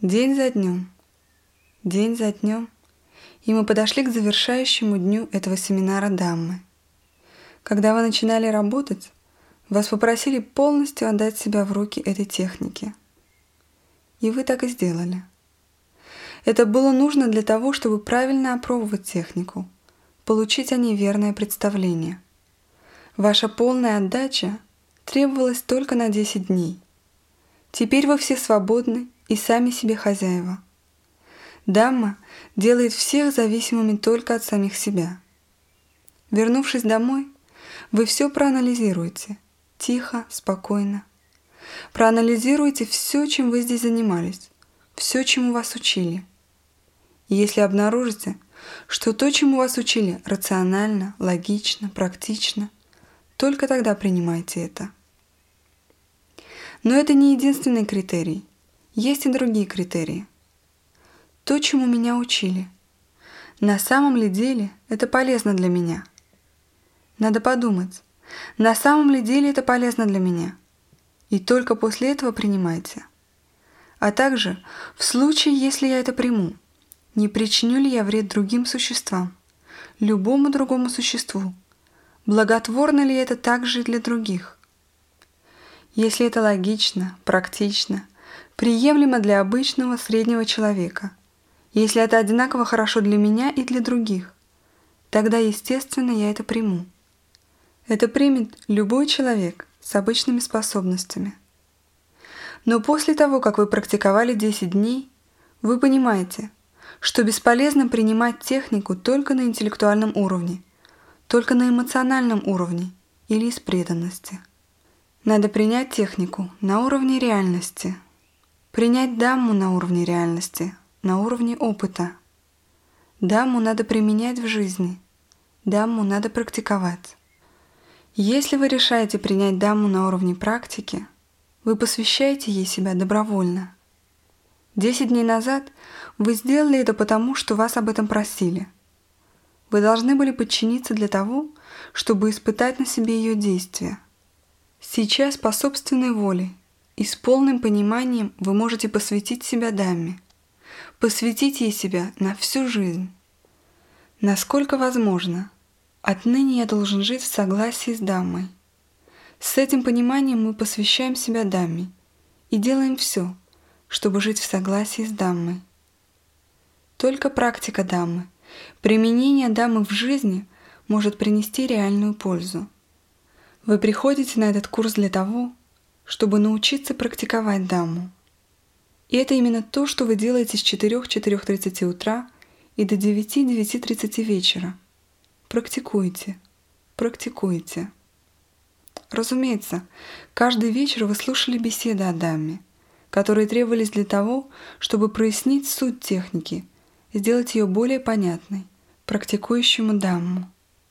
День за днем, и мы подошли к завершающему дню этого семинара Даммы. Когда вы начинали работать, вас попросили полностью отдать себя в руки этой технике. И вы так и сделали. Это было нужно для того, чтобы правильно опробовать технику, получить о ней верное представление. Ваша полная отдача требовалась только на 10 дней. Теперь вы все свободны и сами себе хозяева. Дамма делает всех зависимыми только от самих себя. Вернувшись домой, вы все проанализируете, тихо, спокойно. Проанализируйте все, чем вы здесь занимались, все, чему вас учили. И если обнаружите, что то, чему вас учили, рационально, логично, практично, только тогда принимайте это. Но это не единственный критерий. Есть и другие критерии. То, чему меня учили. На самом ли деле это полезно для меня? Надо подумать, на самом ли деле это полезно для меня? И только после этого принимайте. А также, в случае, если я это приму, не причиню ли я вред другим существам, любому другому существу? Благотворно ли это также и для других? Если это логично, практично, приемлемо для обычного среднего человека, если это одинаково хорошо для меня и для других, тогда, естественно, я это приму. Это примет любой человек с обычными способностями. Но после того, как вы практиковали 10 дней, вы понимаете, что бесполезно принимать технику только на интеллектуальном уровне, только на эмоциональном уровне или из преданности. Надо принять технику на уровне реальности, принять Дамму на уровне реальности, на уровне опыта. Дамму надо применять в жизни, Дамму надо практиковать. Если вы решаете принять Дамму на уровне практики, вы посвящаете ей себя добровольно. 10 дней назад вы сделали это потому, что вас об этом просили. Вы должны были подчиниться для того, чтобы испытать на себе ее действия. Сейчас по собственной воле и с полным пониманием вы можете посвятить себя Дамме, посвятить ей себя на всю жизнь. Насколько возможно, отныне я должен жить в согласии с Даммой. С этим пониманием мы посвящаем себя Дамме и делаем все, чтобы жить в согласии с Даммой. Только практика Даммы, применение Даммы в жизни может принести реальную пользу. Вы приходите на этот курс для того, чтобы научиться практиковать Дамму. И это именно то, что вы делаете с 4-4:30 утра и до 9-9:30 вечера. Практикуйте, практикуйте. Разумеется, каждый вечер вы слушали беседы о Дамме, которые требовались для того, чтобы прояснить суть техники, сделать ее более понятной, практикующему Дамму.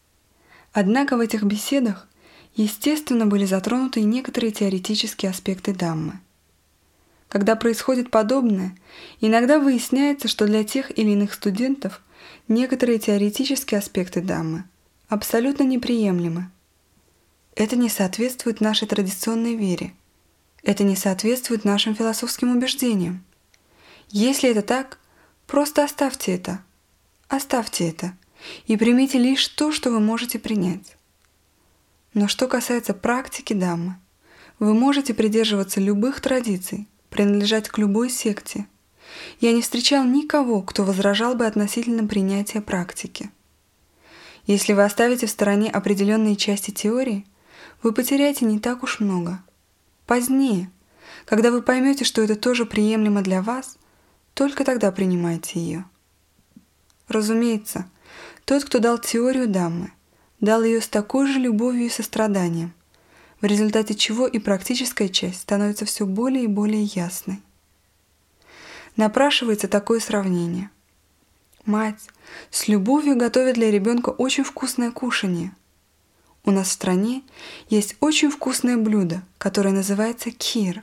Однако в этих беседах, естественно, были затронуты и некоторые теоретические аспекты Даммы. Когда происходит подобное, иногда выясняется, что для тех или иных студентов некоторые теоретические аспекты Даммы абсолютно неприемлемы. Это не соответствует нашей традиционной вере. Это не соответствует нашим философским убеждениям. Если это так, просто оставьте это. Оставьте это и примите лишь то, что вы можете принять. Но что касается практики Даммы, вы можете придерживаться любых традиций, принадлежать к любой секте. Я не встречал никого, кто возражал бы относительно принятия практики. Если вы оставите в стороне определенные части теории, вы потеряете не так уж много. Позднее, когда вы поймете, что это тоже приемлемо для вас, только тогда принимайте ее. Разумеется, тот, кто дал теорию Даммы, дал ее с такой же любовью и состраданием, в результате чего и практическая часть становится все более и более ясной. Напрашивается такое сравнение. Мать с любовью готовит для ребенка очень вкусное кушанье. У нас в стране есть очень вкусное блюдо, которое называется кир.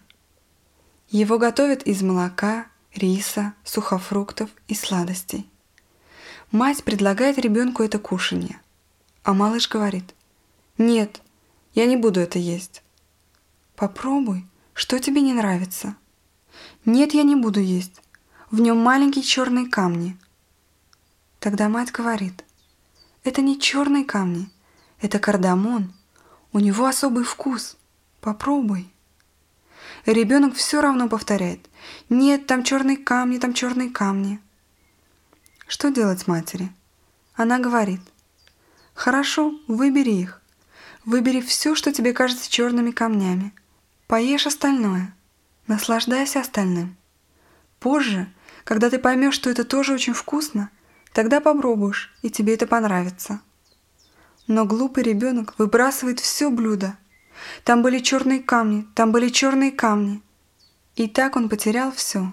Его готовят из молока, риса, сухофруктов и сладостей. Мать предлагает ребенку это кушанье, а малыш говорит: «Нет, я не буду это есть». «Попробуй, что тебе не нравится?» «Нет, я не буду есть. В нем маленькие черные камни. Тогда мать говорит: это не черные камни, это кардамон. У него особый вкус. Попробуй. И ребенок все равно повторяет: нет, там черные камни, там черные камни. Что делать матери? Она говорит: хорошо, выбери их. Выбери все, что тебе кажется черными камнями. Поешь остальное. Наслаждайся остальным. Позже, когда ты поймешь, что это тоже очень вкусно, тогда попробуешь, и тебе это понравится. Но глупый ребенок выбрасывает все блюдо. Там были черные камни, там были черные камни. И так он потерял все.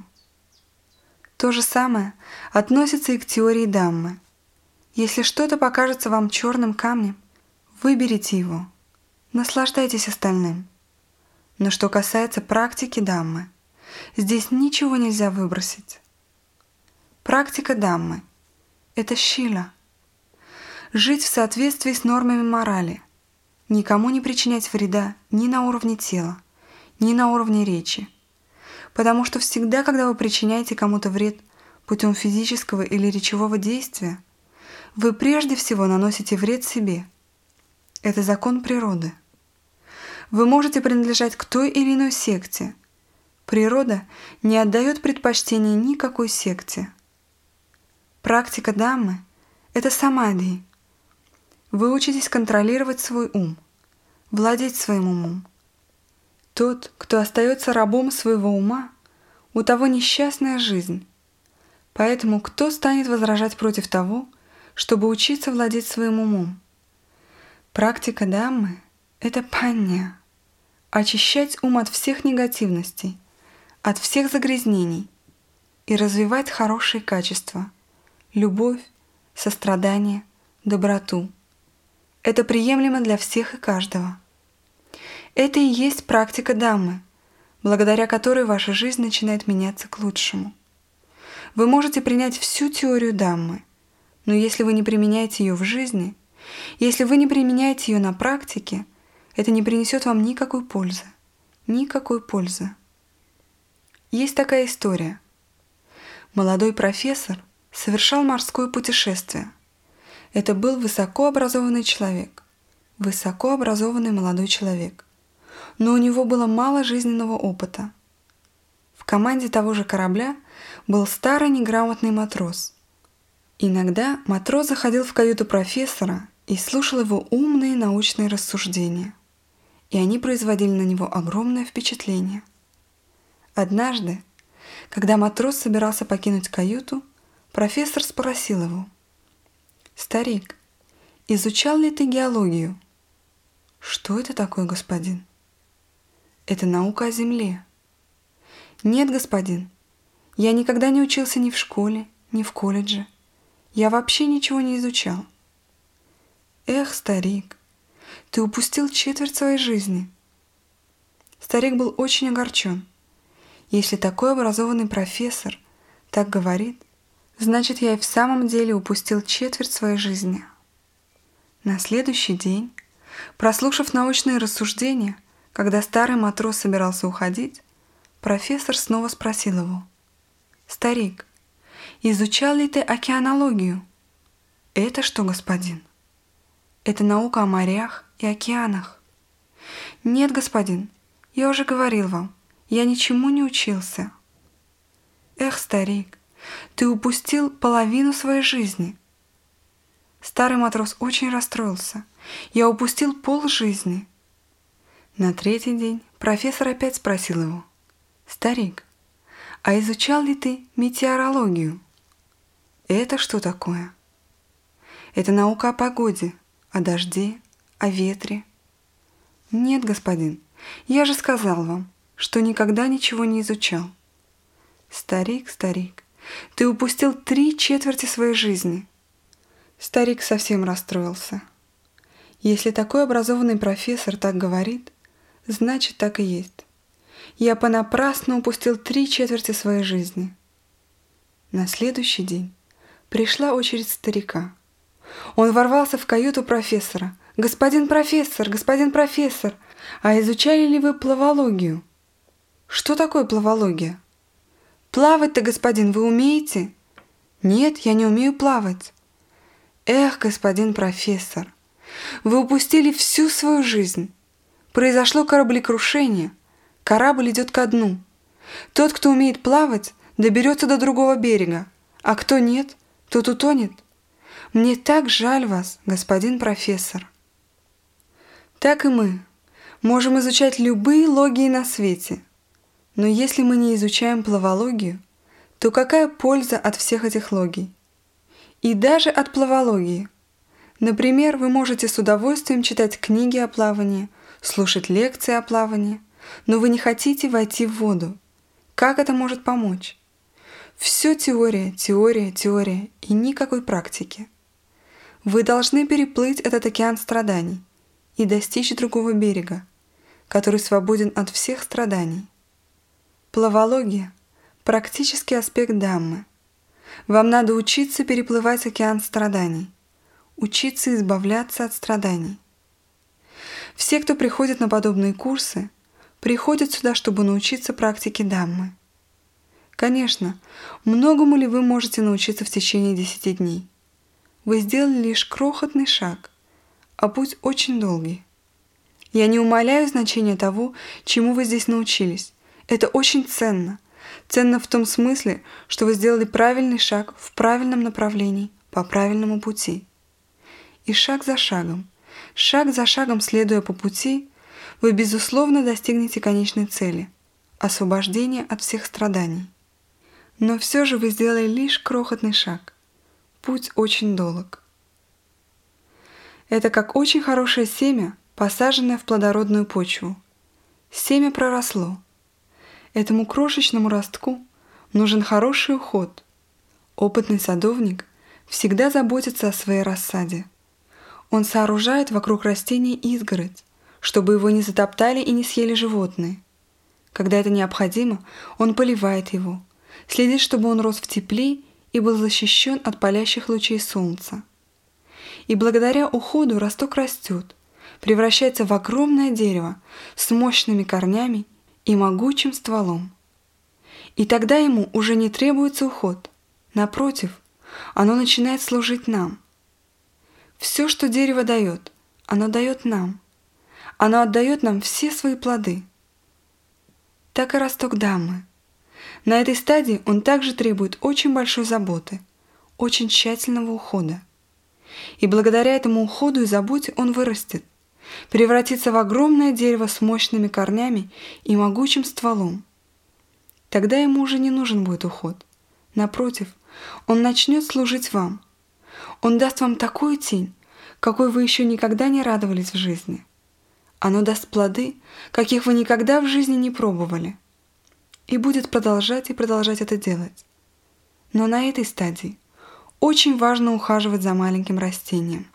То же самое относится и к теории Даммы. Если что-то покажется вам черным камнем, выберите его. Наслаждайтесь остальным. Но что касается практики Даммы, здесь ничего нельзя выбросить. Практика Даммы – это шила. Жить в соответствии с нормами морали, никому не причинять вреда ни на уровне тела, ни на уровне речи. Потому что всегда, когда вы причиняете кому-то вред путем физического или речевого действия, вы прежде всего наносите вред себе. Это закон природы. Вы можете принадлежать к той или иной секте. Природа не отдает предпочтения никакой секте. Практика Даммы – это самадхи. Вы учитесь контролировать свой ум, владеть своим умом. Тот, кто остается рабом своего ума, у того несчастная жизнь. Поэтому кто станет возражать против того, чтобы учиться владеть своим умом? Практика Даммы – это панья. Очищать ум от всех негативностей, от всех загрязнений и развивать хорошие качества – любовь, сострадание, доброту. Это приемлемо для всех и каждого. Это и есть практика Даммы, благодаря которой ваша жизнь начинает меняться к лучшему. Вы можете принять всю теорию Даммы, но если вы не применяете ее в жизни, если вы не применяете ее на практике, это не принесет вам никакой пользы. Никакой пользы. Есть такая история. Молодой профессор совершал морское путешествие. Это был высокообразованный человек, высокообразованный молодой человек, но у него было мало жизненного опыта. В команде того же корабля был старый неграмотный матрос. Иногда матрос заходил в каюту профессора и слушал его умные научные рассуждения, и они производили на него огромное впечатление. Однажды, когда матрос собирался покинуть каюту, профессор спросил его: «Старик, изучал ли ты геологию?» «Что это такое, господин?» «Это наука о Земле». «Нет, господин, я никогда не учился ни в школе, ни в колледже. Я вообще ничего не изучал». «Эх, старик, ты упустил четверть своей жизни». Старик был очень огорчен. Если такой образованный профессор так говорит, значит, я и в самом деле упустил четверть своей жизни. На следующий день, прослушав научные рассуждения, когда старый матрос собирался уходить, профессор снова спросил его: «Старик, изучал ли ты океанологию?» «Это что, господин?» «Это наука о морях и океанах». «Нет, господин, я уже говорил вам, я ничему не учился». «Эх, старик, ты упустил половину своей жизни». Старый матрос очень расстроился. «Я упустил полжизни». На третий день профессор опять спросил его: «Старик, а изучал ли ты метеорологию?» «Это что такое?» «Это наука о погоде, о дожде, о ветре». «Нет, господин, я же сказал вам, что никогда ничего не изучал». «Старик, старик, ты упустил 3/4 своей жизни». Старик совсем расстроился. Если такой образованный профессор так говорит, значит, так и есть. Я понапрасну упустил 3/4 своей жизни. На следующий день пришла очередь старика. Он ворвался в каюту профессора. «Господин профессор, господин профессор, а изучали ли вы плавологию?» «Что такое плавология?» Плавать-то, господин, вы умеете? Нет, я не умею плавать. Эх, господин профессор, вы упустили всю свою жизнь. Произошло кораблекрушение. Корабль идет ко дну. Тот, кто умеет плавать, доберется до другого берега, а кто нет, тот утонет. Мне так жаль вас, господин профессор. Так и мы можем изучать любые логии на свете, но если мы не изучаем плавологию, то какая польза от всех этих логий? И даже от плавологии. Например, вы можете с удовольствием читать книги о плавании, слушать лекции о плавании, но вы не хотите войти в воду. Как это может помочь? Все теория, теория, теория и никакой практики. Вы должны переплыть этот океан страданий и достичь другого берега, который свободен от всех страданий. Плавология – практический аспект Даммы. Вам надо учиться переплывать океан страданий, учиться избавляться от страданий. Все, кто приходит на подобные курсы, приходят сюда, чтобы научиться практике Даммы. Конечно, многому ли вы можете научиться в течение 10 дней? Вы сделали лишь крохотный шаг, а путь очень долгий. Я не умаляю значения того, чему вы здесь научились. Это очень ценно. Ценно в том смысле, что вы сделали правильный шаг в правильном направлении, по правильному пути. И шаг за шагом, следуя по пути, вы, безусловно, достигнете конечной цели – освобождения от всех страданий. Но все же вы сделали лишь крохотный шаг. Путь очень долг. Это как очень хорошее семя, посаженное в плодородную почву. Семя проросло. Этому крошечному ростку нужен хороший уход. Опытный садовник всегда заботится о своей рассаде. Он сооружает вокруг растения изгородь, чтобы его не затоптали и не съели животные. Когда это необходимо, он поливает его, следит, чтобы он рос в тепле и был защищен от палящих лучей солнца. И благодаря уходу росток растет, превращается в огромное дерево с мощными корнями и могучим стволом. И тогда ему уже не требуется уход. Напротив, оно начинает служить нам. Все, что дерево дает, оно дает нам. Оно отдает нам все свои плоды. Так и росток Даммы. На этой стадии он также требует очень большой заботы, очень тщательного ухода. И благодаря этому уходу и заботе он вырастет, превратится в огромное дерево с мощными корнями и могучим стволом. Тогда ему уже не нужен будет уход. Напротив, он начнет служить вам. Он даст вам такую тень, какой вы еще никогда не радовались в жизни. Оно даст плоды, каких вы никогда в жизни не пробовали. И будет продолжать и продолжать это делать. Но на этой стадии очень важно ухаживать за маленьким растением.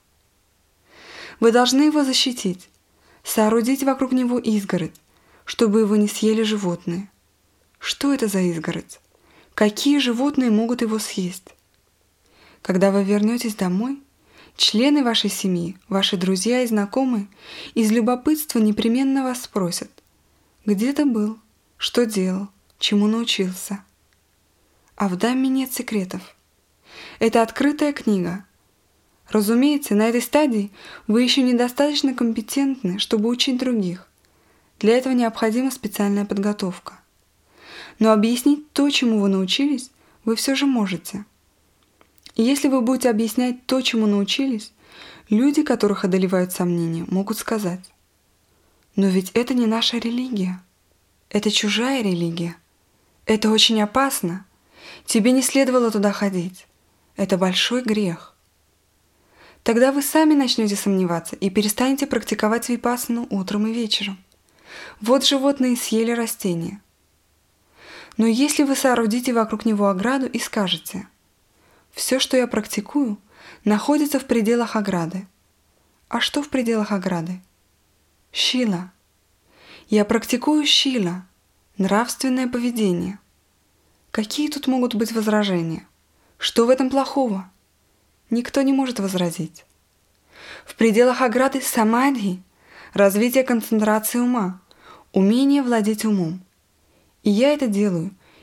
Вы должны его защитить, соорудить вокруг него изгородь, чтобы его не съели животные. Что это за изгородь? Какие животные могут его съесть? Когда вы вернетесь домой, члены вашей семьи, ваши друзья и знакомые из любопытства непременно вас спросят: где ты был, что делал, чему научился? А в Дамме нет секретов. Это открытая книга. Разумеется, на этой стадии вы еще недостаточно компетентны, чтобы учить других. Для этого необходима специальная подготовка. Но объяснить то, чему вы научились, вы все же можете. И если вы будете объяснять то, чему научились, люди, которых одолевают сомнения, могут сказать: «Но ведь это не наша религия. Это чужая религия. Это очень опасно. Тебе не следовало туда ходить. Это большой грех». Тогда вы сами начнете сомневаться и перестанете практиковать випассану утром и вечером. Вот животные съели растения. Но если вы соорудите вокруг него ограду и скажете: «Все, что я практикую, находится в пределах ограды». А что в пределах ограды? Шила. Я практикую шила, нравственное поведение. Какие тут могут быть возражения? Что в этом плохого? Никто не может возразить. В пределах ограды самадхи, развитие концентрации ума, умение владеть умом. И я это делаю,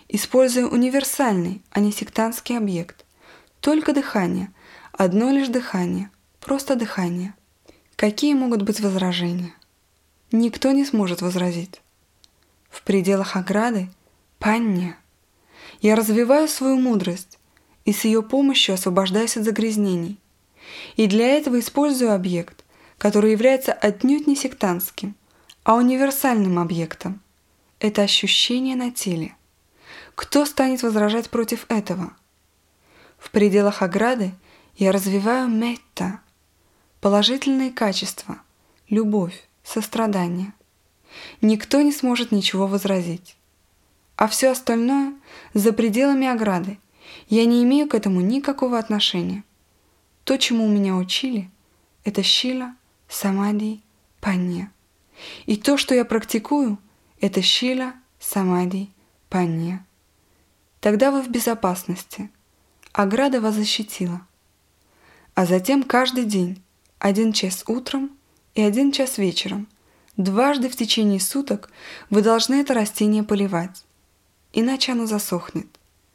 используя универсальный, а не сектантский объект. Только дыхание, одно лишь дыхание, просто дыхание. Какие могут быть возражения? Никто не сможет возразить. В пределах ограды – панья. Я развиваю свою мудрость и с ее помощью освобождаюсь от загрязнений. И для этого использую объект, который является отнюдь не сектантским, а универсальным объектом. Это ощущение на теле. Кто станет возражать против этого? В пределах ограды я развиваю метта, положительные качества, любовь, сострадание. Никто не сможет ничего возразить. А все остальное за пределами ограды. Я не имею к этому никакого отношения. То, чему меня учили, это шила, самади, панья. И то, что я практикую, это шила, самади, панья. Тогда вы в безопасности. Ограда вас защитила. А затем каждый день, 1 час утром и 1 час вечером, дважды в течение суток вы должны это растение поливать, иначе оно засохнет.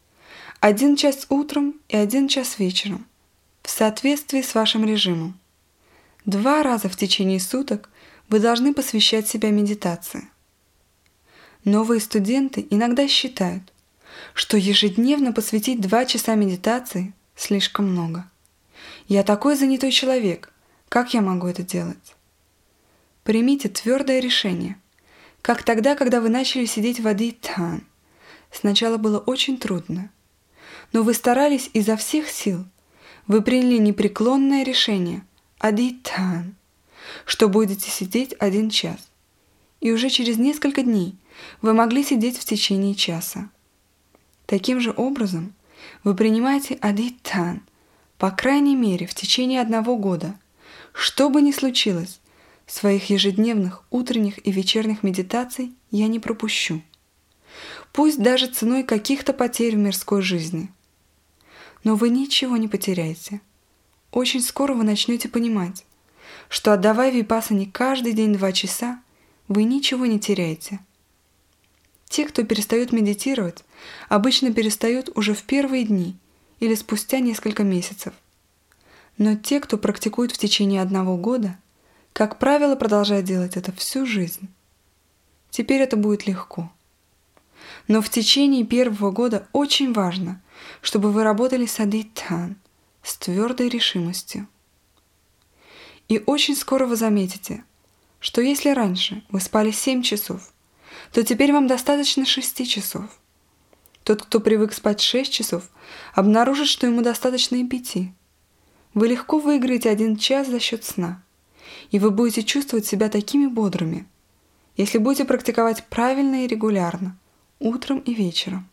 1 час утром и 1 час вечером, в соответствии с вашим режимом. 2 раза в течение суток вы должны посвящать себя медитации. Новые студенты иногда считают, что ежедневно посвятить 2 часа медитации слишком много. Я такой занятой человек, как я могу это делать? Примите твердое решение, как тогда, когда вы начали сидеть в адитхан. Сначала было очень трудно, но вы старались изо всех сил. Вы приняли непреклонное решение адитхан, что будете сидеть 1 час. И уже через несколько дней вы могли сидеть в течение часа. Таким же образом вы принимаете адитхан, по крайней мере, в течение 1 года. Что бы ни случилось, своих ежедневных утренних и вечерних медитаций я не пропущу. Пусть даже ценой каких-то потерь в мирской жизни. Но вы ничего не потеряете. Очень скоро вы начнете понимать, что отдавая випассане каждый день 2 часа, вы ничего не теряете. Те, кто перестают медитировать, обычно перестают уже в первые дни или спустя несколько месяцев. Но те, кто практикует в течение 1 года, как правило, продолжают делать это всю жизнь. Теперь это будет легко. Но в течение 1 года очень важно, чтобы вы работали с адитхан, с твердой решимостью. И очень скоро вы заметите, что если раньше вы спали 7 часов, то теперь вам достаточно 6 часов. Тот, кто привык спать 6 часов, обнаружит, что ему достаточно и 5. Вы легко выиграете 1 час за счет сна, и вы будете чувствовать себя такими бодрыми, если будете практиковать правильно и регулярно, утром и вечером.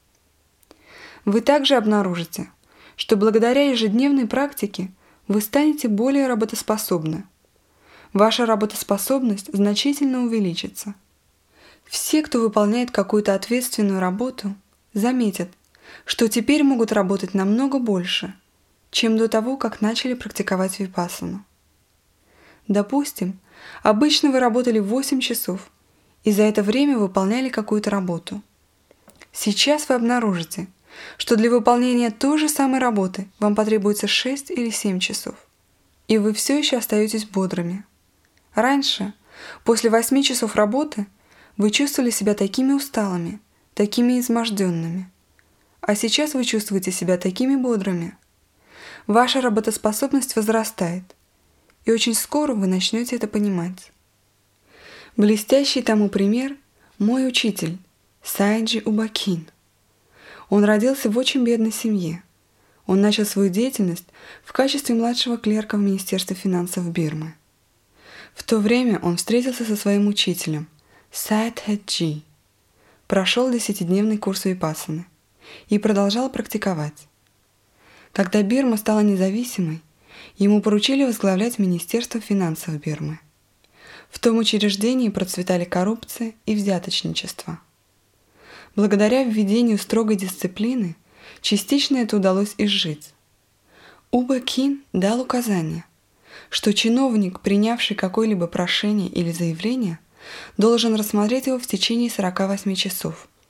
Вы также обнаружите, что благодаря ежедневной практике вы станете более работоспособны. Ваша работоспособность значительно увеличится. Все, кто выполняет какую-то ответственную работу, заметят, что теперь могут работать намного больше, чем до того, как начали практиковать випассану. Допустим, обычно вы работали 8 часов и за это время выполняли какую-то работу. Сейчас вы обнаружите, что для выполнения той же самой работы вам потребуется 6 или 7 часов, и вы все еще остаетесь бодрыми. Раньше, после 8 часов работы, вы чувствовали себя такими усталыми, такими изможденными, а сейчас вы чувствуете себя такими бодрыми. Ваша работоспособность возрастает, и очень скоро вы начнете это понимать. Блестящий тому пример – мой учитель Сайджи Убакин. Он родился в очень бедной семье. Он начал свою деятельность в качестве младшего клерка в Министерстве финансов Бирмы. В то время он встретился со своим учителем Сайдхэджи, прошел 10-дневный курс випассаны и продолжал практиковать. Когда Бирма стала независимой, ему поручили возглавлять Министерство финансов Бирмы. В том учреждении процветали коррупция и взяточничество. Благодаря введению строгой дисциплины частично это удалось изжить. Убакин дал указание, что чиновник, принявший какое-либо прошение или заявление, должен рассмотреть его в течение 48 часов,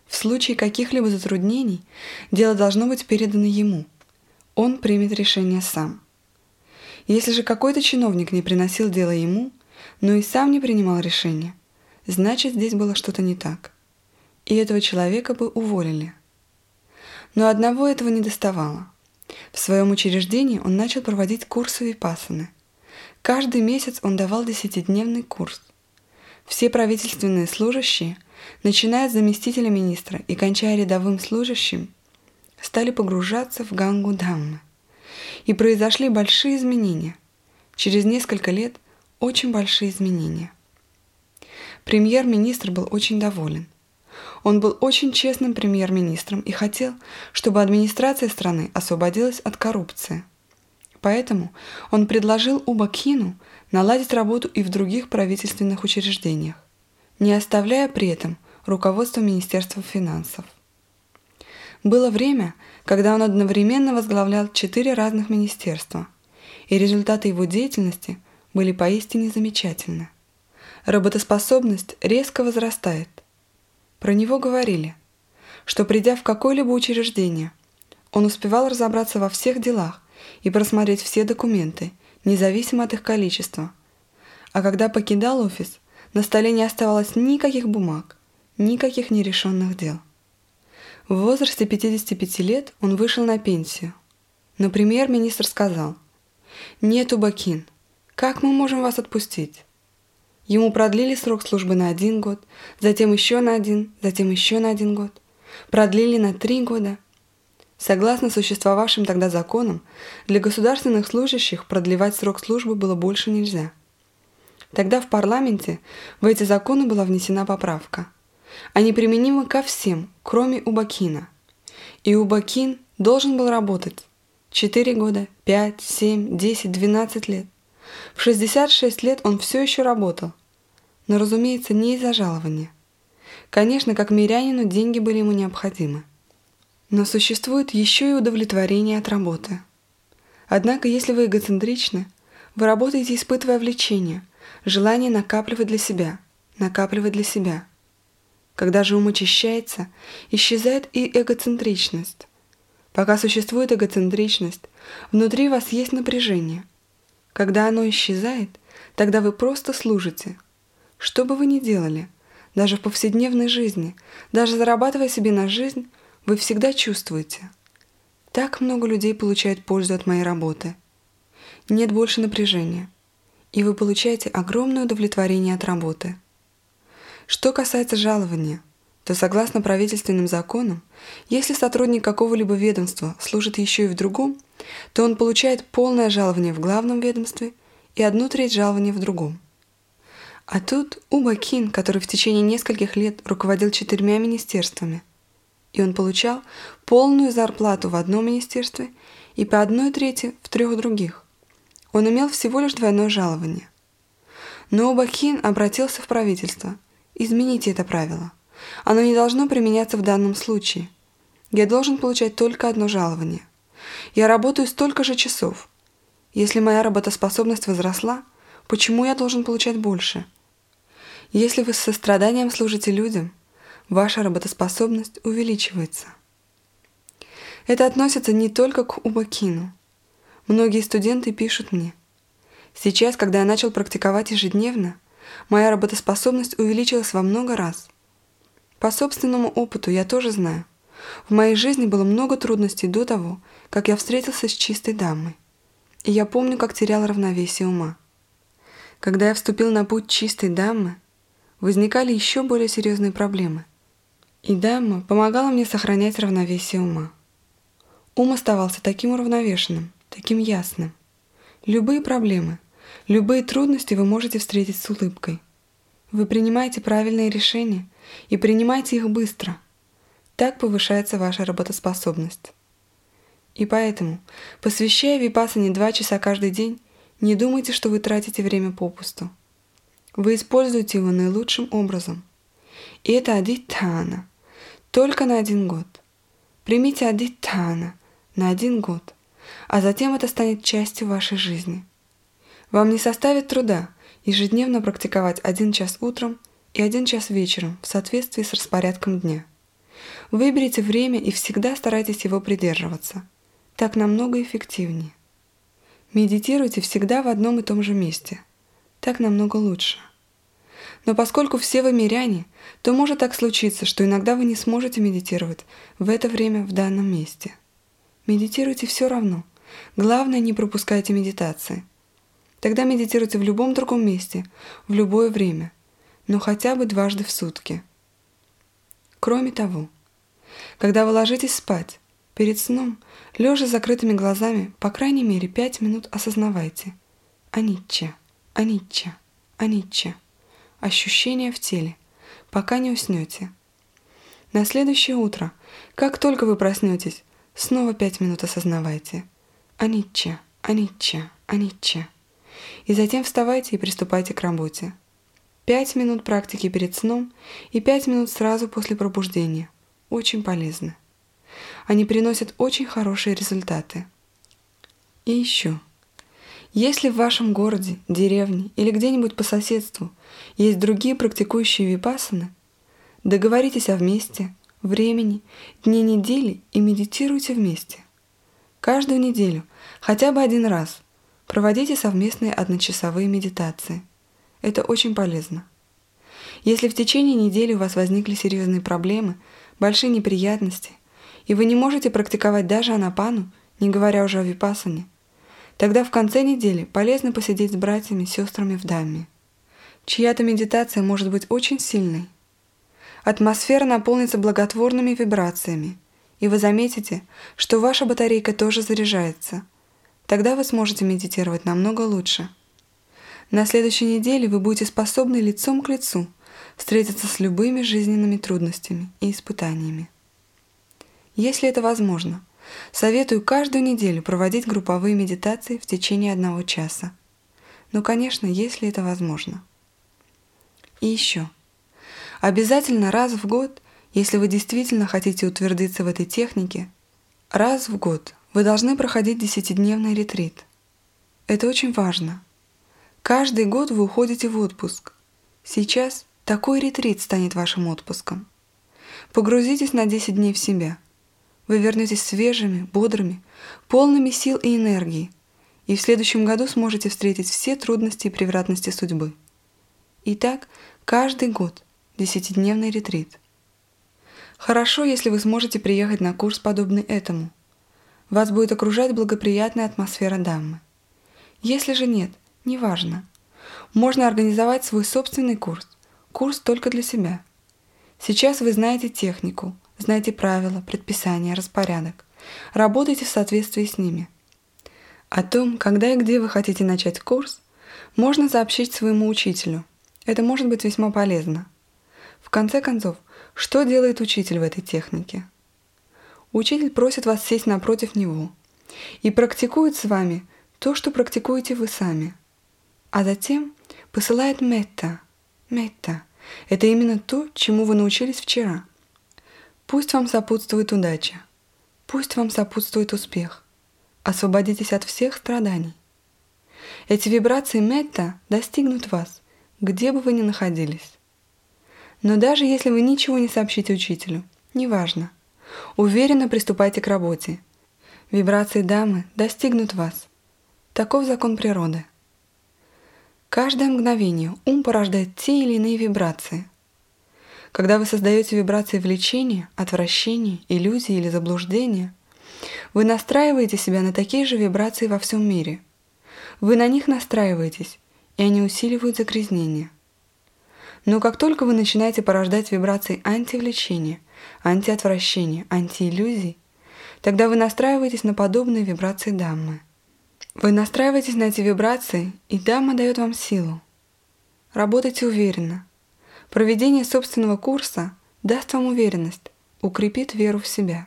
В случае каких-либо затруднений дело должно быть передано ему. Он примет решение сам. Если же какой-то чиновник не приносил дело ему, но и сам не принимал решения, значит, здесь было что-то не так. И этого человека бы уволили. Но одного этого недоставало. В своем учреждении он начал проводить курсы випассаны. Каждый месяц он давал 10-дневный курс. Все правительственные служащие, начиная с заместителя министра и кончая рядовым служащим, стали погружаться в Гангу Дхаммы. И произошли большие изменения. Через несколько лет очень большие изменения. Премьер-министр был очень доволен. Он был очень честным премьер-министром и хотел, чтобы администрация страны освободилась от коррупции. Поэтому он предложил Убакхину наладить работу и в других правительственных учреждениях, не оставляя при этом руководство Министерства финансов. Было время, когда он одновременно возглавлял 4 разных министерства, и результаты его деятельности были поистине замечательны. Работоспособность резко возрастает. Про него говорили, что, придя в какое-либо учреждение, он успевал разобраться во всех делах и просмотреть все документы, независимо от их количества. А когда покидал офис, на столе не оставалось никаких бумаг, никаких нерешенных дел. В возрасте 55 лет он вышел на пенсию. Но премьер-министр сказал: «Нет, Убакин, как мы можем вас отпустить?» Ему продлили срок службы на 1 год, затем еще на 1, затем еще на 1 год. Продлили на 3 года. Согласно существовавшим тогда законам, для государственных служащих продлевать срок службы было больше нельзя. Тогда в парламенте в эти законы была внесена поправка. Они применимы ко всем, кроме Убакина. И Убакин должен был работать 4 года, 5, 7, 10, 12 лет. В 66 лет он все еще работал, но, разумеется, не из-за жалования. Конечно, как мирянину деньги были ему необходимы. Но существует еще и удовлетворение от работы. Однако, если вы эгоцентричны, вы работаете, испытывая влечение, желание накапливать для себя. Когда же ум очищается, исчезает и эгоцентричность. Пока существует эгоцентричность, внутри вас есть напряжение. Когда оно исчезает, тогда вы просто служите. Что бы вы ни делали, даже в повседневной жизни, даже зарабатывая себе на жизнь, вы всегда чувствуете: так много людей получают пользу от моей работы. Нет больше напряжения, и вы получаете огромное удовлетворение от работы. Что касается жалования, то согласно правительственным законам, если сотрудник какого-либо ведомства служит еще и в другом, то он получает полное жалование в главном ведомстве и 1/3 жалования в другом. А тут Убакин, который в течение нескольких лет руководил 4 министерствами, и он получал полную зарплату в одном министерстве и по 1/3 в 3 других. Он имел всего лишь 2 жалование. Но Убакин обратился в правительство: «Измените это правило. Оно не должно применяться в данном случае. Я должен получать только 1 жалование. Я работаю столько же часов. Если моя работоспособность возросла, почему я должен получать больше? Если вы с состраданием служите людям, ваша работоспособность увеличивается». Это относится не только к Убакину. Многие студенты пишут мне: «Сейчас, когда я начал практиковать ежедневно, моя работоспособность увеличилась во много раз. По собственному опыту я тоже знаю. В моей жизни было много трудностей до того, как я встретился с чистой Дхаммой. И я помню, как терял равновесие ума. Когда я вступил на путь чистой Дхаммы, возникали еще более серьезные проблемы. И Дхамма помогала мне сохранять равновесие ума. Ум оставался таким уравновешенным, таким ясным. Любые проблемы, любые трудности вы можете встретить с улыбкой. Вы принимаете правильные решения и принимаете их быстро. Так повышается ваша работоспособность. И поэтому, посвящая випассане 2 часа каждый день, не думайте, что вы тратите время попусту. Вы используете его наилучшим образом. И это адитхана, только на 1 год. Примите адитхана на 1 год, а затем это станет частью вашей жизни. Вам не составит труда ежедневно практиковать 1 час утром и 1 час вечером в соответствии с распорядком дня. Выберите время и всегда старайтесь его придерживаться. Так намного эффективнее. Медитируйте всегда в одном и том же месте. Так намного лучше. Но поскольку все вы миряне, то может так случиться, что иногда вы не сможете медитировать в это время в данном месте. Медитируйте все равно. Главное, не пропускайте медитации. Тогда медитируйте в любом другом месте, в любое время, но хотя бы дважды в сутки. Кроме того, когда вы ложитесь спать, перед сном, лежа с закрытыми глазами, по крайней мере 5 минут осознавайте аничча, аничча, аничча. Ощущения в теле, пока не уснете. На следующее утро, как только вы проснетесь, снова 5 минут осознавайте аничча, аничча, аничча. И затем вставайте и приступайте к работе. 5 минут практики перед сном и 5 минут сразу после пробуждения. Очень полезны. Они приносят очень хорошие результаты. И еще. Если в вашем городе, деревне или где-нибудь по соседству есть другие практикующие випассаны, договоритесь о месте, времени, дне недели и медитируйте вместе. Каждую неделю, хотя бы один раз, проводите совместные одночасовые медитации. Это очень полезно. Если в течение недели у вас возникли серьезные проблемы, большие неприятности, и вы не можете практиковать даже анапану, не говоря уже о випассане, тогда в конце недели полезно посидеть с братьями и сестрами в Дхамме. Чья-то медитация может быть очень сильной. Атмосфера наполнится благотворными вибрациями, и вы заметите, что ваша батарейка тоже заряжается. Тогда вы сможете медитировать намного лучше. На следующей неделе вы будете способны лицом к лицу встретиться с любыми жизненными трудностями и испытаниями. Если это возможно, советую каждую неделю проводить групповые медитации в течение 1 часа. Но, конечно, если это возможно. И еще. Обязательно раз в год, если вы действительно хотите утвердиться в этой технике, раз в год вы должны проходить 10-дневный ретрит. Это очень важно. Каждый год вы уходите в отпуск. Сейчас такой ретрит станет вашим отпуском. Погрузитесь на 10 дней в себя. Вы вернетесь свежими, бодрыми, полными сил и энергии, и в следующем году сможете встретить все трудности и превратности судьбы. Итак, каждый год 10-дневный ретрит. Хорошо, если вы сможете приехать на курс, подобный этому. Вас будет окружать благоприятная атмосфера Дхаммы. Если же нет, неважно. Можно организовать свой собственный курс, курс только для себя. Сейчас вы знаете технику, знаете правила, предписания, распорядок. Работайте в соответствии с ними. О том, когда и где вы хотите начать курс, можно сообщить своему учителю. Это может быть весьма полезно. В конце концов, что делает учитель в этой технике? Учитель просит вас сесть напротив него и практикует с вами то, что практикуете вы сами. А затем посылает метта. Метта – это именно то, чему вы научились вчера. Пусть вам сопутствует удача. Пусть вам сопутствует успех. Освободитесь от всех страданий. Эти вибрации метта достигнут вас, где бы вы ни находились. Но даже если вы ничего не сообщите учителю, неважно. Уверенно приступайте к работе. Вибрации Дхаммы достигнут вас. Таков закон природы. Каждое мгновение ум порождает те или иные вибрации. Когда вы создаете вибрации влечения, отвращения, иллюзии или заблуждения, вы настраиваете себя на такие же вибрации во всем мире. Вы на них настраиваетесь, и они усиливают загрязнение. Но как только вы начинаете порождать вибрации антивлечения, антиотвращения, антииллюзий, тогда вы настраиваетесь на подобные вибрации Дхаммы. Вы настраиваетесь на эти вибрации, и Дхамма дает вам силу. Работайте уверенно. Проведение собственного курса даст вам уверенность, укрепит веру в себя.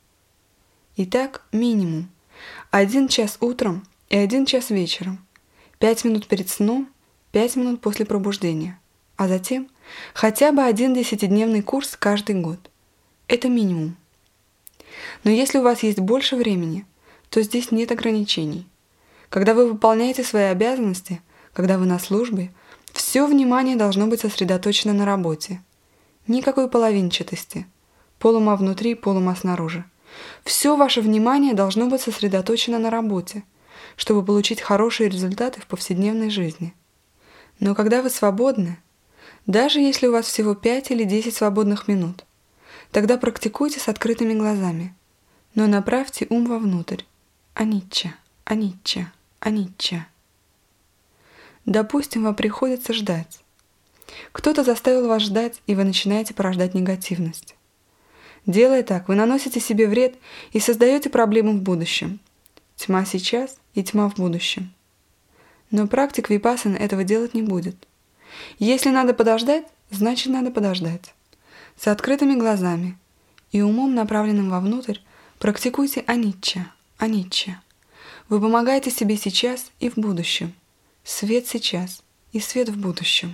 Итак, минимум 1 час утром и 1 час вечером, 5 минут перед сном, 5 минут после пробуждения, а затем хотя бы 1 10-дневный курс каждый год. Это минимум. Но если у вас есть больше времени, то здесь нет ограничений. Когда вы выполняете свои обязанности, когда вы на службе, все внимание должно быть сосредоточено на работе. Никакой половинчатости. полума внутри, полума снаружи. Все ваше внимание должно быть сосредоточено на работе, чтобы получить хорошие результаты в повседневной жизни. Но когда вы свободны, даже если у вас всего 5 или 10 свободных минут, тогда практикуйте с открытыми глазами, но направьте ум вовнутрь. Аничча, аничча, аничча. Допустим, вам приходится ждать. Кто-то заставил вас ждать, и вы начинаете порождать негативность. Делая так, вы наносите себе вред и создаете проблемы в будущем. Тьма сейчас и тьма в будущем. Но практик випассаны этого делать не будет. Если надо подождать, значит надо подождать. С открытыми глазами и умом, направленным вовнутрь, практикуйте аничча, аничча. Вы помогаете себе сейчас и в будущем. Свет сейчас и свет в будущем.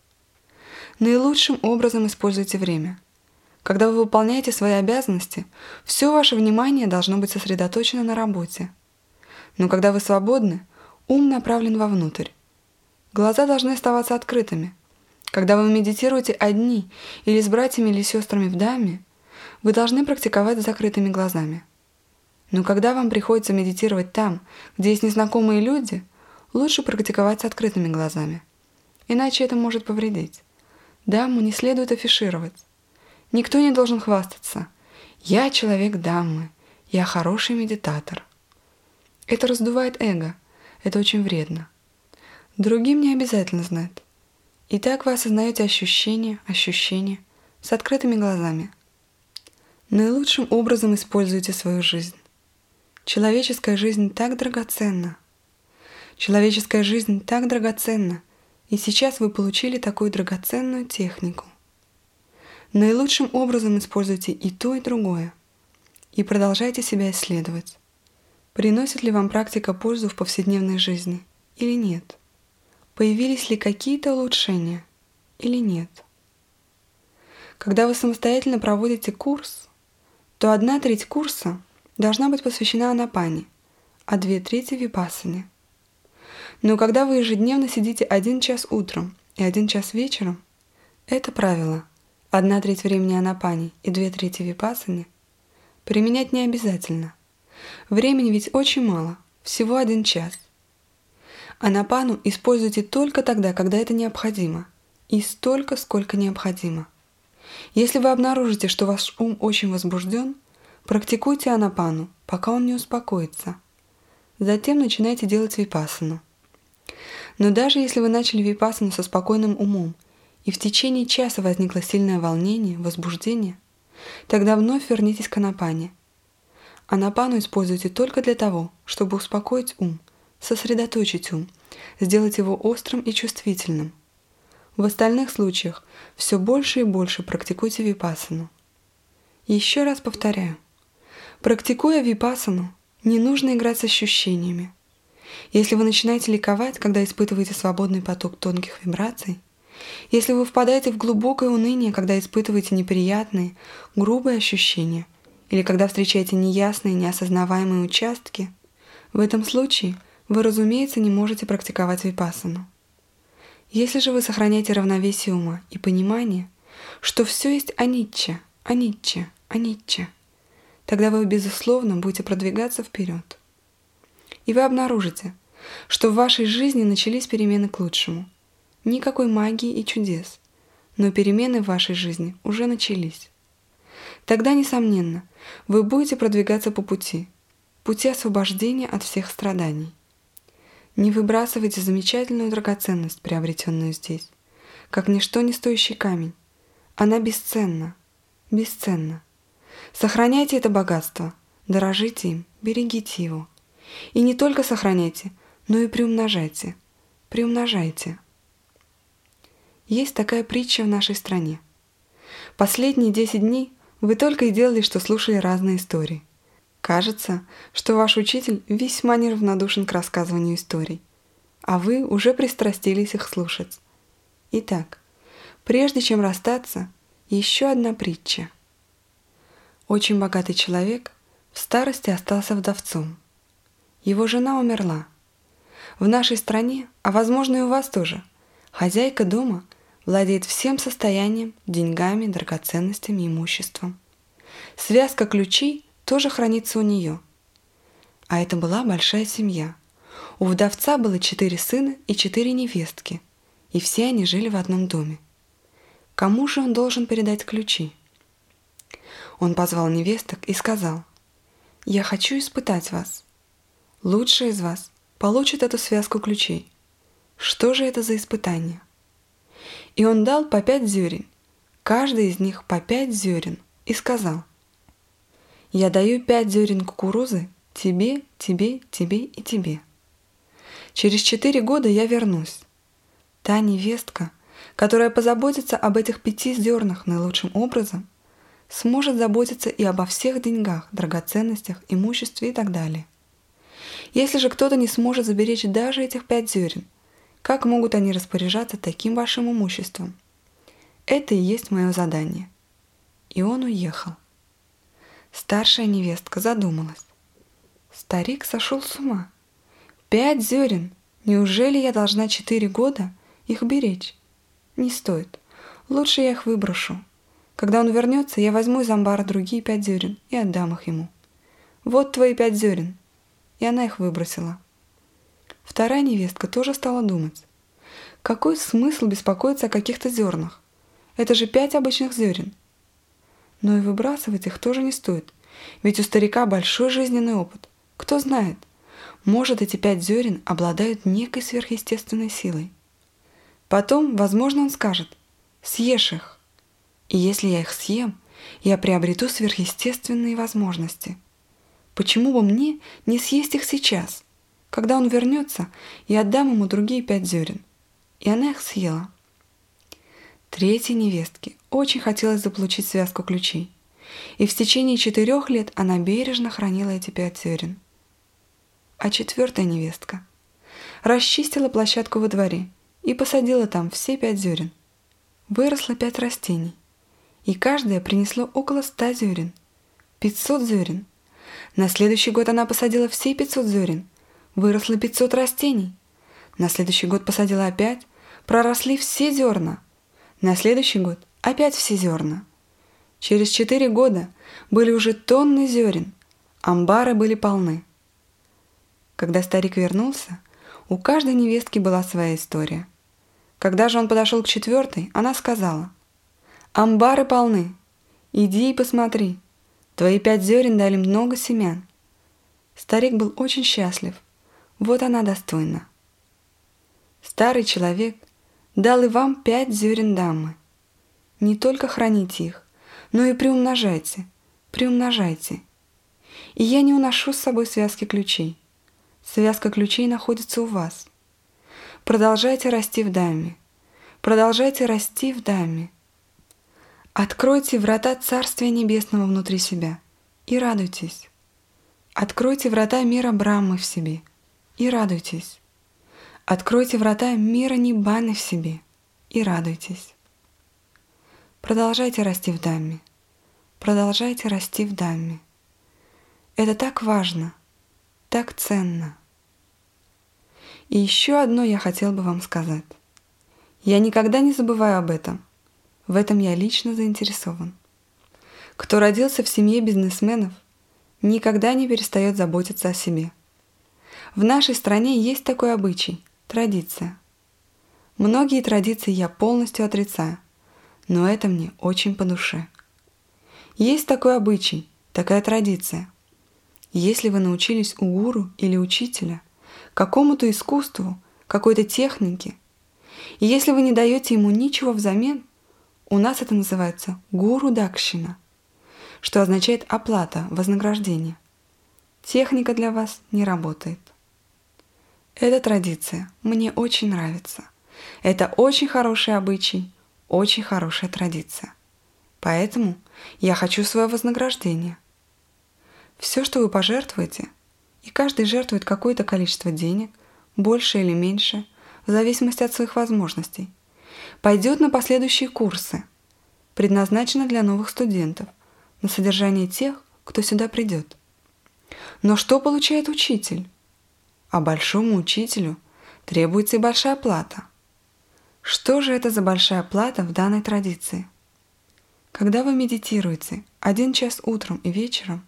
Наилучшим образом используйте время. Когда вы выполняете свои обязанности, все ваше внимание должно быть сосредоточено на работе. Но когда вы свободны, ум направлен вовнутрь. Глаза должны оставаться открытыми. Когда вы медитируете одни или с братьями или сестрами в даме, вы должны практиковать с закрытыми глазами. Но когда вам приходится медитировать там, где есть незнакомые люди, лучше практиковать с открытыми глазами. Иначе это может повредить. Дамму не следует афишировать. Никто не должен хвастаться. «Я человек Даммы, я хороший медитатор». Это раздувает эго, это очень вредно. Другим не обязательно знать. Итак, вы осознаете ощущения с открытыми глазами. Наилучшим образом используйте свою жизнь. Человеческая жизнь так драгоценна. Человеческая жизнь так драгоценна, и сейчас вы получили такую драгоценную технику. Наилучшим образом используйте и то, и другое. И продолжайте себя исследовать. Приносит ли вам практика пользу в повседневной жизни или нет? Появились ли какие-то улучшения или нет? Когда вы самостоятельно проводите курс, то 1/3 курса должна быть посвящена анапане, а 2/3 випассане. Но когда вы ежедневно сидите 1 час утром и 1 час вечером, это правило 1/3 времени анапане и 2/3 випассане применять не обязательно. Времени ведь очень мало, всего 1 час. Анапану используйте только тогда, когда это необходимо, и столько, сколько необходимо. Если вы обнаружите, что ваш ум очень возбужден, практикуйте анапану, пока он не успокоится. Затем начинайте делать випассану. Но даже если вы начали випассану со спокойным умом, и в течение часа возникло сильное волнение, возбуждение, тогда вновь вернитесь к анапане. Анапану используйте только для того, чтобы успокоить ум, сосредоточить ум, сделать его острым и чувствительным. В остальных случаях все больше и больше практикуйте випассану. Еще раз повторяю, практикуя випассану, не нужно играть с ощущениями. Если вы начинаете ликовать, когда испытываете свободный поток тонких вибраций, если вы впадаете в глубокое уныние, когда испытываете неприятные, грубые ощущения, или когда встречаете неясные, неосознаваемые участки, в этом случае вы, разумеется, не можете практиковать випассану. Если же вы сохраняете равновесие ума и понимание, что все есть аничча, аничча, аничча, тогда вы, безусловно, будете продвигаться вперед. И вы обнаружите, что в вашей жизни начались перемены к лучшему. Никакой магии и чудес, но перемены в вашей жизни уже начались. Тогда, несомненно, вы будете продвигаться по пути освобождения от всех страданий. Не выбрасывайте замечательную драгоценность, приобретенную здесь, как ничто не стоящий камень. Она бесценна, бесценна. Сохраняйте это богатство, дорожите им, берегите его. И не только сохраняйте, но и приумножайте, приумножайте. Есть такая притча в нашей стране. Последние 10 дней вы только и делали, что слушали разные истории. Кажется, что ваш учитель весьма неравнодушен к рассказыванию историй, а вы уже пристрастились их слушать. Итак, прежде чем расстаться, еще одна притча. Очень богатый человек в старости остался вдовцом. Его жена умерла. В нашей стране, а возможно и у вас тоже, хозяйка дома владеет всем состоянием, деньгами, драгоценностями, имуществом. Связка ключей тоже хранится у нее. А это была большая семья. У вдовца было 4 сына и 4 невестки, и все они жили в одном доме. Кому же он должен передать ключи? Он позвал невесток и сказал: «Я хочу испытать вас. Лучшая из вас получит эту связку ключей. Что же это за испытание?» И он дал по 5 зерен, каждый из них по 5 зерен, и сказал: «Я даю 5 зерен кукурузы тебе, тебе, тебе и тебе. Через 4 года я вернусь. Та невестка, которая позаботится об этих 5 зернах наилучшим образом, сможет заботиться и обо всех деньгах, драгоценностях, имуществе и так далее. Если же кто-то не сможет заберечь даже этих 5 зерен, как могут они распоряжаться таким большим имуществом? Это и есть мое задание». И он уехал. Старшая невестка задумалась. Старик сошел с ума. 5 зерен! Неужели я должна 4 года их беречь? Не стоит. Лучше я их выброшу. Когда он вернется, я возьму из амбара другие 5 зерен и отдам их ему. Вот твои 5 зерен. И она их выбросила. Вторая невестка тоже стала думать. Какой смысл беспокоиться о каких-то зернах? Это же 5 обычных зерен. Но и выбрасывать их тоже не стоит, ведь у старика большой жизненный опыт. Кто знает, может, эти 5 зерен обладают некой сверхъестественной силой. Потом, возможно, он скажет: «Съешь их». И если я их съем, я приобрету сверхъестественные возможности. Почему бы мне не съесть их сейчас? Когда он вернется, я отдам ему другие 5 зерен. И она их съела. Третьей невестке очень хотелось заполучить связку ключей, и в течение 4 лет она бережно хранила эти 5 зерен. А четвертая невестка расчистила площадку во дворе и посадила там все 5 зерен. Выросло 5 растений, и каждое принесло около 100 зерен, 500 зерен. На следующий год она посадила все 500 зерен, выросло 500 растений. На следующий год посадила опять, проросли все зерна. На следующий год опять все зерна. Через 4 года были уже тонны зерен, амбары были полны. Когда старик вернулся, у каждой невестки была своя история. Когда же он подошел к 4-й, она сказала: «Амбары полны, иди и посмотри, твои 5 зерен дали много семян». Старик был очень счастлив, вот она достойна. Старый человек дал и вам 5 зерен дамы. Не только храните их, но и приумножайте, приумножайте. И я не уношу с собой связки ключей. Связка ключей находится у вас. Продолжайте расти в даме, продолжайте расти в даме. Откройте врата Царствия Небесного внутри себя и радуйтесь. Откройте врата мира Брахмы в себе и радуйтесь. Откройте врата мира Ниббаны в себе и радуйтесь. Продолжайте расти в Дhamме. Продолжайте расти в Дhamме. Это так важно, так ценно. И еще одно я хотел бы вам сказать. Я никогда не забываю об этом. В этом я лично заинтересован. Кто родился в семье бизнесменов, никогда не перестает заботиться о себе. В нашей стране есть такой обычай – традиция. Многие традиции я полностью отрицаю, но это мне очень по душе. Есть такой обычай, такая традиция. Если вы научились у гуру или учителя какому-то искусству, какой-то технике, и если вы не даете ему ничего взамен, у нас это называется гуру-дакшина, что означает оплата, вознаграждение. Техника для вас не работает. Эта традиция мне очень нравится. Это очень хороший обычай, очень хорошая традиция. Поэтому я хочу свое вознаграждение. Все, что вы пожертвуете, и каждый жертвует какое-то количество денег, больше или меньше, в зависимости от своих возможностей, пойдет на последующие курсы, предназначено для новых студентов, на содержание тех, кто сюда придет. Но что получает учитель? А большому учителю требуется и большая плата. Что же это за большая плата в данной традиции? Когда вы медитируете 1 час утром и вечером,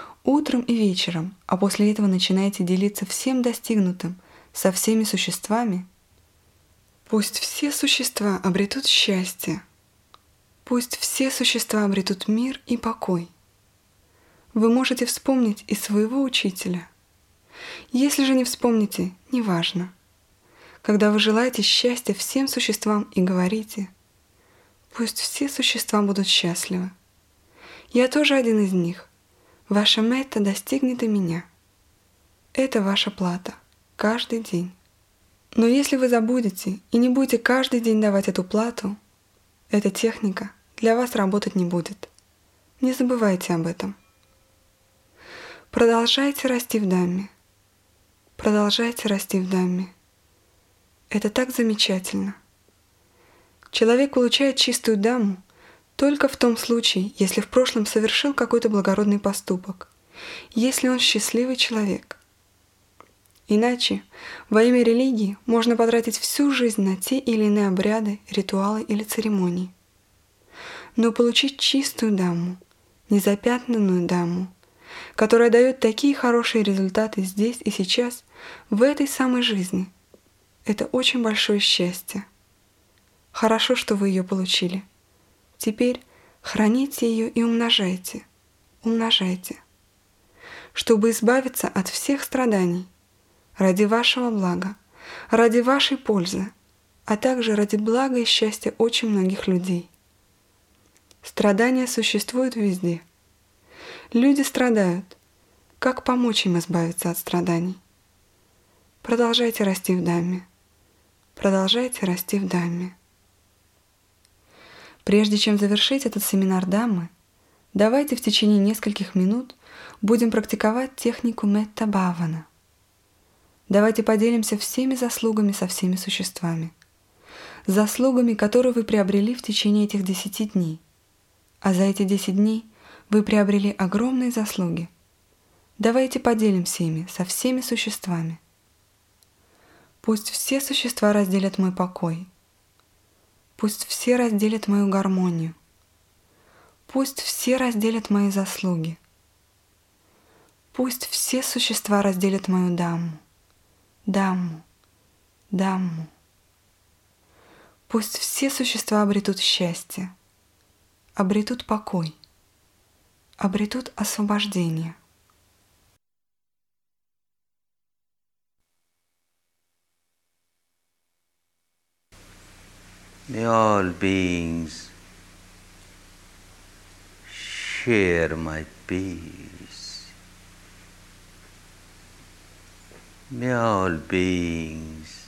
а после этого начинаете делиться всем достигнутым со всеми существами, пусть все существа обретут счастье, пусть все существа обретут мир и покой. Вы можете вспомнить и своего учителя. Если же не вспомните, неважно. Когда вы желаете счастья всем существам и говорите: «Пусть все существа будут счастливы. Я тоже один из них. Ваша метта достигнет и меня». Это ваша плата. Каждый день. Но если вы забудете и не будете каждый день давать эту плату, эта техника для вас работать не будет. Не забывайте об этом. Продолжайте расти в Дамме. Продолжайте расти в Дамме. Это так замечательно. Человек получает чистую Дамму только в том случае, если в прошлом совершил какой-то благородный поступок, если он счастливый человек. Иначе во имя религии можно потратить всю жизнь на те или иные обряды, ритуалы или церемонии. Но получить чистую Дамму, незапятнанную Дамму, которая дает такие хорошие результаты здесь и сейчас, в этой самой жизни, это очень большое счастье. Хорошо, что вы ее получили. Теперь храните ее и умножайте, умножайте, чтобы избавиться от всех страданий, ради вашего блага, ради вашей пользы, а также ради блага и счастья очень многих людей. Страдания существуют везде. Люди страдают. Как помочь им избавиться от страданий? Продолжайте расти в Дамме. Продолжайте расти в Дамме. Прежде чем завершить этот семинар Даммы, давайте в течение нескольких минут будем практиковать технику Метта Бхавана. Давайте поделимся всеми заслугами со всеми существами. Заслугами, которые вы приобрели в течение этих 10 дней. А за эти 10 дней вы приобрели огромные заслуги. Давайте поделимся ими со всеми существами. Пусть все существа разделят мой покой. Пусть все разделят мою гармонию. Пусть все разделят мои заслуги. Пусть все существа разделят мою Дамму. Дамму. Дамму. Пусть все существа обретут счастье, обретут покой, обретут освобождение. May all beings share my peace. May all beings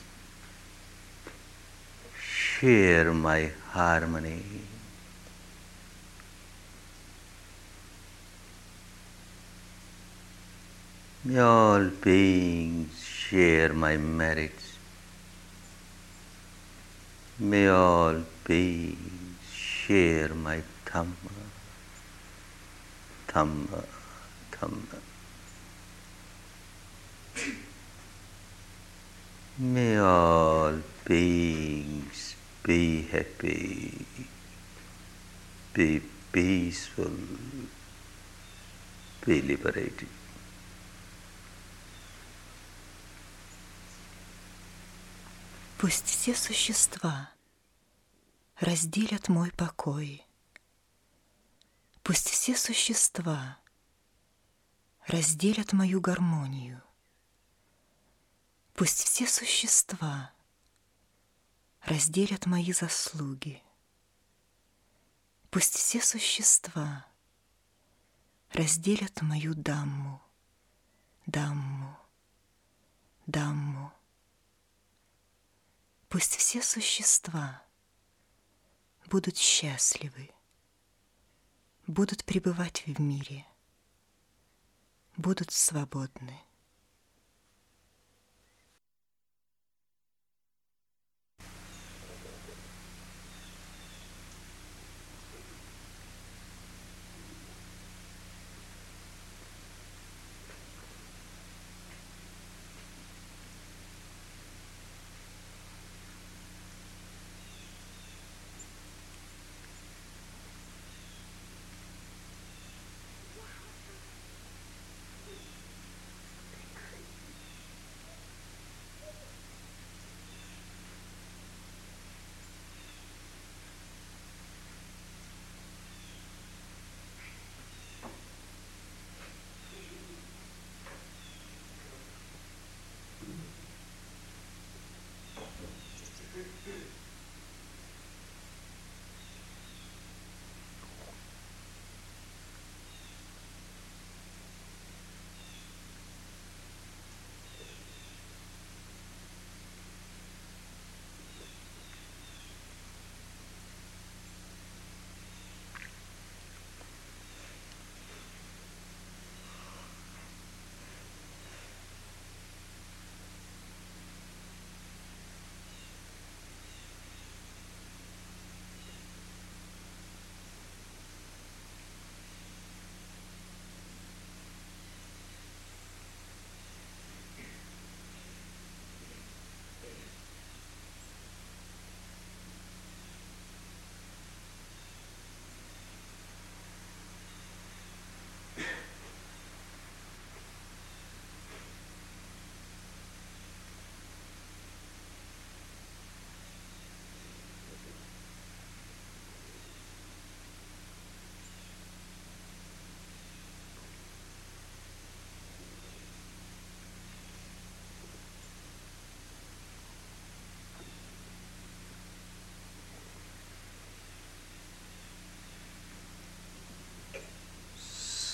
share my harmony. May all beings share my merits. May all beings share my Dhamma, Dhamma, Dhamma. May all beings be happy, be peaceful, be liberated. Пусть все существа разделят мой покой. Пусть все существа разделят мою гармонию. Пусть все существа разделят мои заслуги. Пусть все существа разделят мою Дамму, Дамму, Дамму. Пусть все существа будут счастливы, будут пребывать в мире, будут свободны.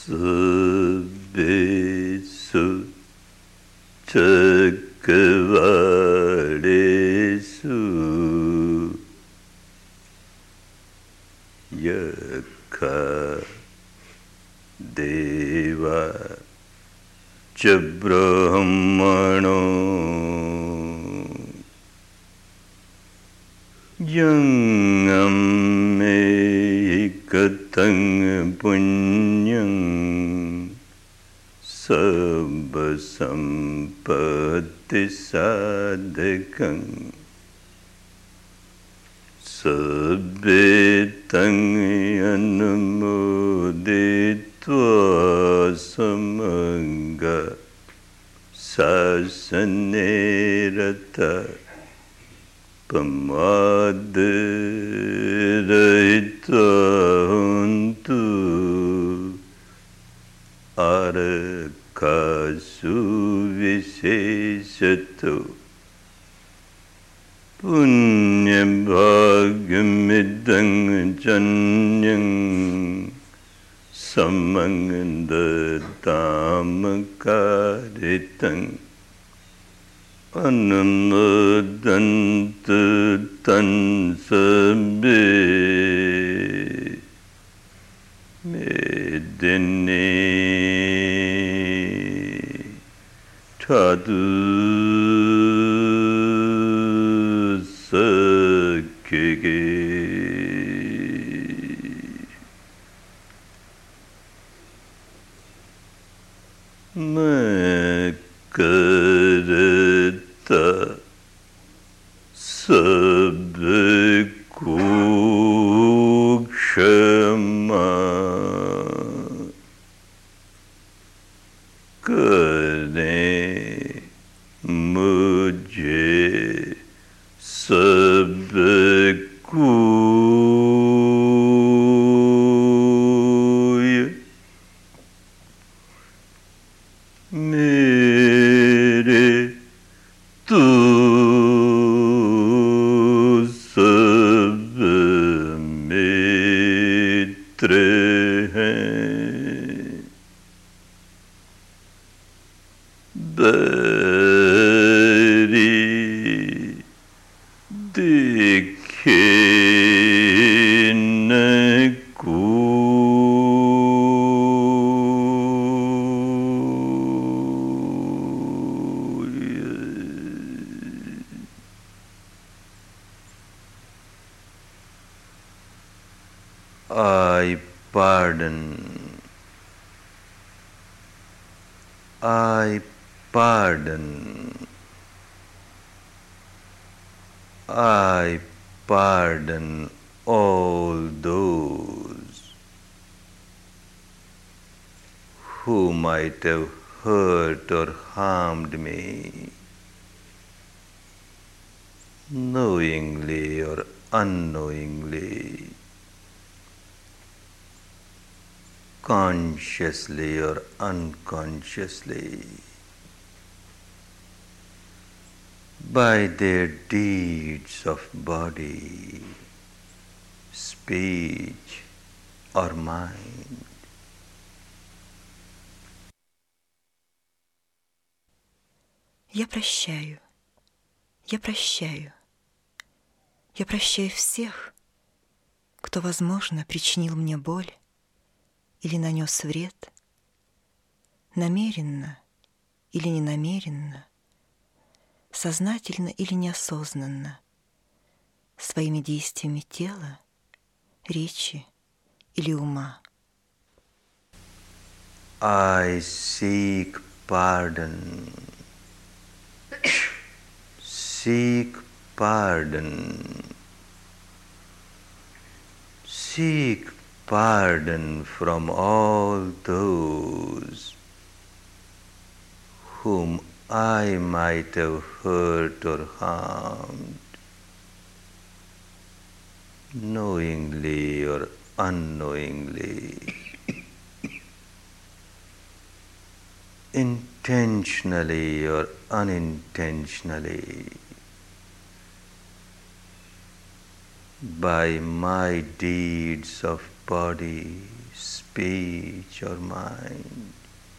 Sabbesu Chakvaresu Yakha Deva Cha Brahmano Yangam Ekatang Punyam Sabba Sampatti Sadhakam Sabbetang Anumoditva Samanga Sasanerata Pamadrita Huntu Arakasu Viseshato Punyam Bhagamidang Janyang Samangdatamakaritang Anumodanta Tan Sabbe Medine Tadu Sakege Makarata Sabekukshama Kare Mujhe Sabekuya Mere Tu Sab Mitre Hain Bari Dikhe na I pardon. I pardon. I pardon all those who might have hurt or harmed me, knowingly or unknowingly, consciously or unconsciously, by their deeds of body, speech or mind. Я прощаю, я прощаю, я прощаю всех, кто, возможно, причинил мне боль или нанес вред, намеренно или ненамеренно, сознательно или неосознанно, своими действиями тела, речи или ума. I seek pardon. Seek pardon. Seek pardon from all those whom I might have hurt or harmed, knowingly or unknowingly, intentionally or unintentionally, by my deeds of body, speech, or mind.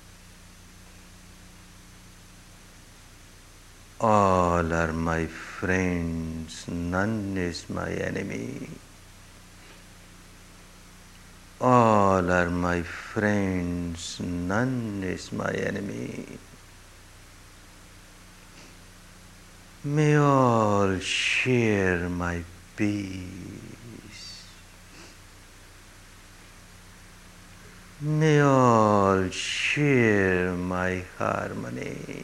All are my friends, none is my enemy. All are my friends, none is my enemy. May all share my peace. May all share my harmony.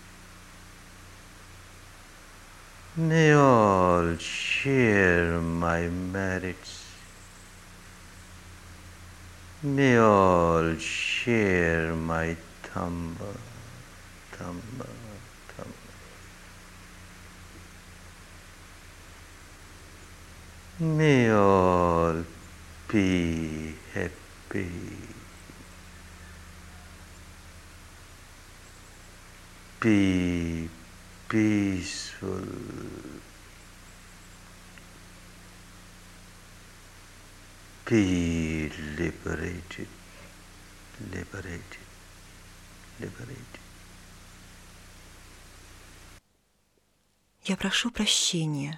May all share my merits. May all share my Dhamma, Dhamma, Dhamma. May all be happy. Be peaceful. Be liberated, liberated, liberated. Я прошу прощения.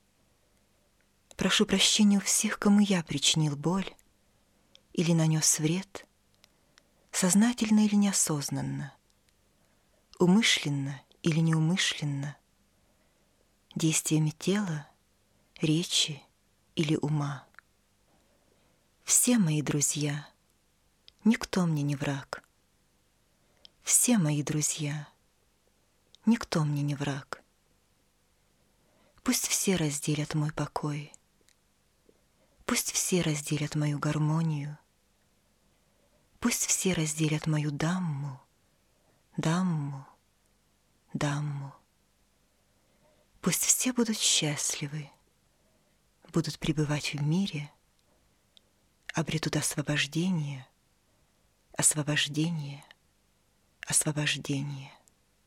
Прошу прощения у всех, кому я причинил боль или нанес вред, сознательно или неосознанно, умышленно или неумышленно, действиями тела, речи или ума. Все мои друзья, никто мне не враг. Все мои друзья, никто мне не враг. Пусть все разделят мой покой. Пусть все разделят мою гармонию. Пусть все разделят мою Дамму, Дамму, Дамму. Пусть все будут счастливы, будут пребывать в мире, обретут освобождение, освобождение, освобождение.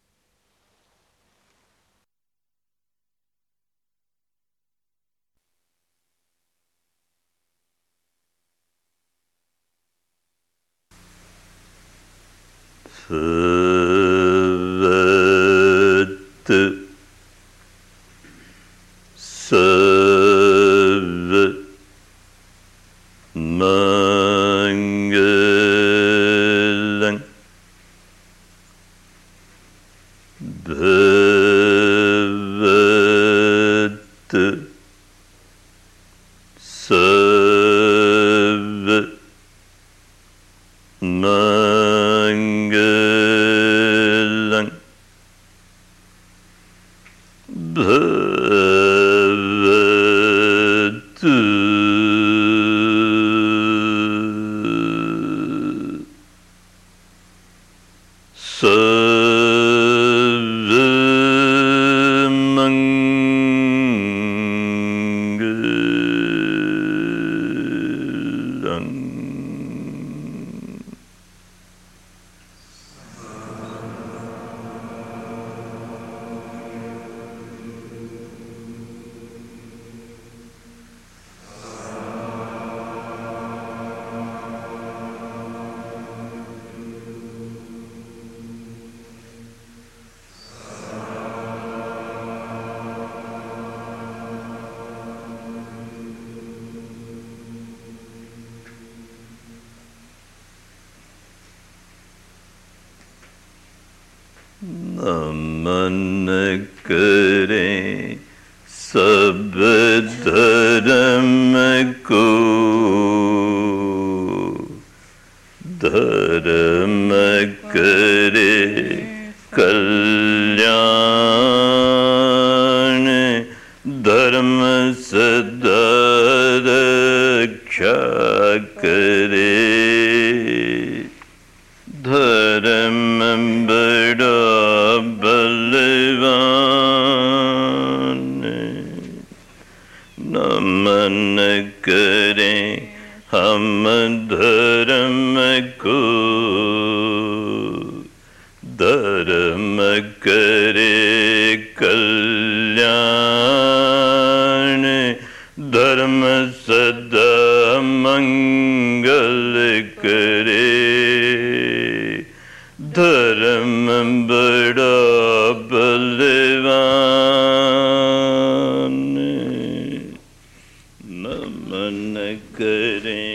Mangalam bhavatu sarva mangalam bhavatu नमन करें सब धर्म को, धर्म करे कल्याण, धर्म सदा रक्षा करे, धर्म बड़ा बलवान। नमन करें हम धर्म को, धर्म करे कल्याण, धर्म सदा मंगल। नमन करें हम धर्म को, धर्म करे कल्याण, धर्म सदा मंगल। करें